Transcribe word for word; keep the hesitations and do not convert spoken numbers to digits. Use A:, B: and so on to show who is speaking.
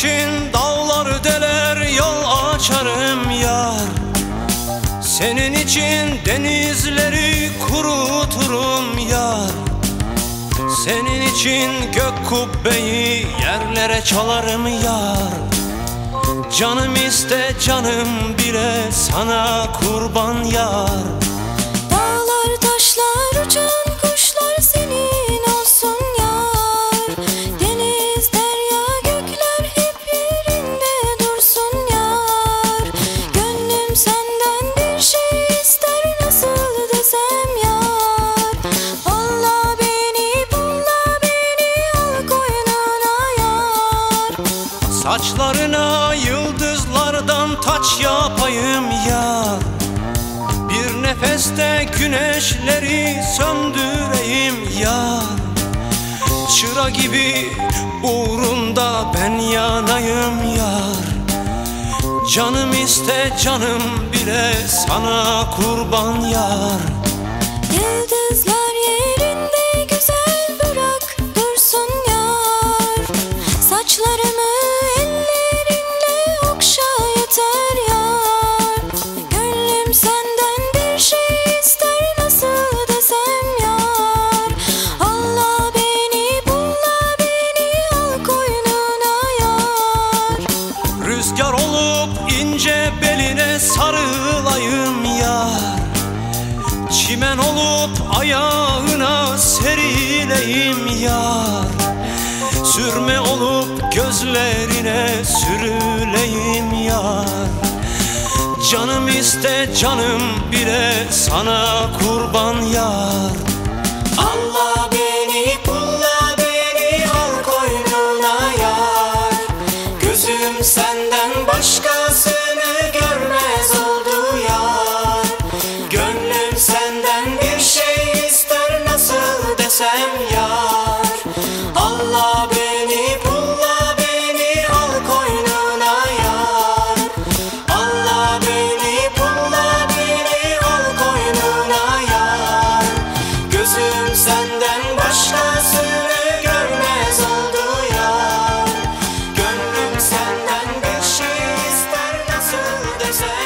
A: için dağlar deler, yol açarım yar. Senin için denizleri kuruturum yar. Senin için gök kubbeyi yerlere çalarım yar. Canım iste canım bile sana kurban yar.
B: Dağlar taşlar uçan kuşlar senin olsun yar. Deniz derya gökler hep yerinde dursun yar. Gönlüm senden bir şey ister, nasıl desem yar. Alla beni pulla beni al koynuna yar.
A: Saçlarına yıldızlardan taç yapayım yar. Bir nefeste güneşleri söndüreyim yar. Çıra gibi uğrunda ben yanayım yar. Canım iste canım bile sana kurban yar.
B: Yıldızlar yerinde güzel bırak dursun yar. Saçlarımı ellerinle okşa yeter yar. Gönlüm senden bir şey ister, nasıl desem yar. Allah beni bulla beni al koynuna yar.
A: Rüzgar olup ince beline sarılayım yar. Çimen olup ayağına serileyim yar. Sürme olup gözlerine sürüleyim yar. Canım iste canım bile sana kurban yar.
B: Allah beni pulla beni al koynuna yar. Gözüm senden başkasını görmez oldu yar. Gönlüm senden bir şey ister, nasıl desem yar. Allah beni pulla beni al koynuna yar. Allah beni pulla beni al koynuna yar. Gözüm senden başkasını görmez oldu yar. Gönlüm senden bir şey ister, nasıl desem